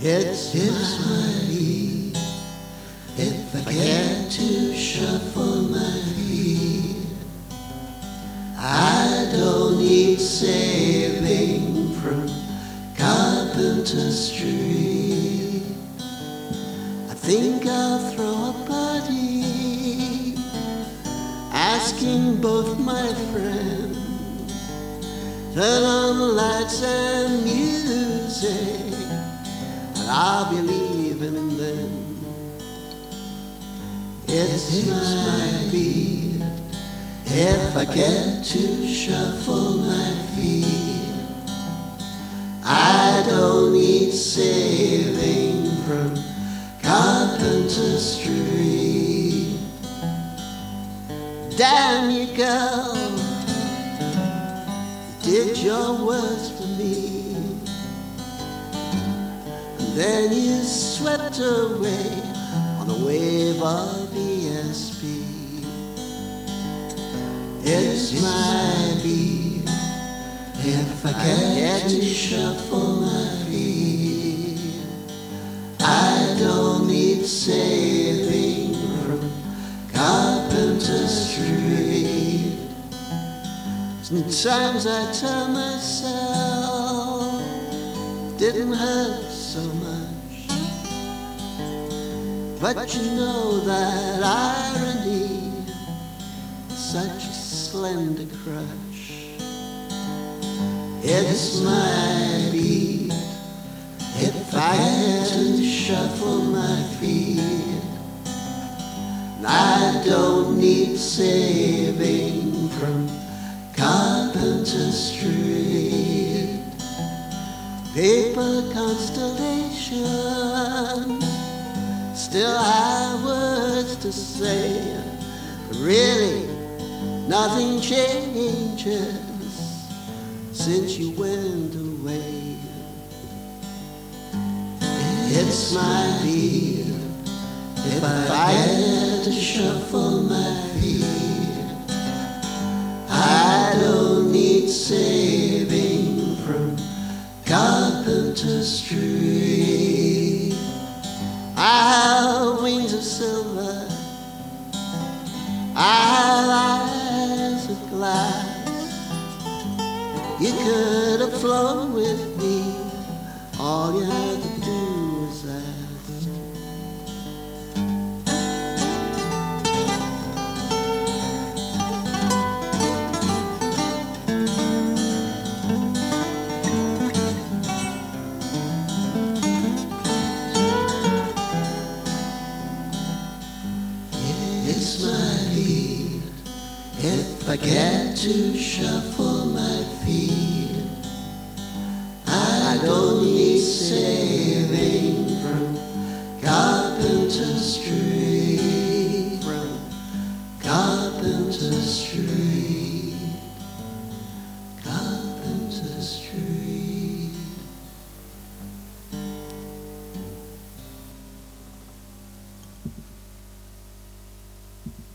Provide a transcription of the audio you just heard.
It's my beat if I get to shuffle my feet. I don't need saving from Carpenter Street. I think I'll throw a party, asking both my friends, turn on the lights and music, and I'll be leaving in them. It's my beat if I get to shuffle my feet. I don't need saving from Carpenter Street. Damn you, girl, you did your worst to me, and then you swept away on a wave of ESP. It's my beat if I get to shuffle my feet. I don't need saving from Carpenter Street. Sometimes I tell myself didn't hurt so much, but you know that irony is such a slender crutch. It's my beat if I had to shuffle my feet. I don't need saving from Carpenter Street. Paper constellation still have words to say, but really nothing changes since you went away. It's my beat if I had to shuffle my feet. I don't need saving from Carpenter Street. I have wings of silver, I have eyes of glass. You could have flown with me, all you had to do was ask. It's my beat if I get to shuffle my feet. I don't need saving from Carpenter Street. From Carpenter Street.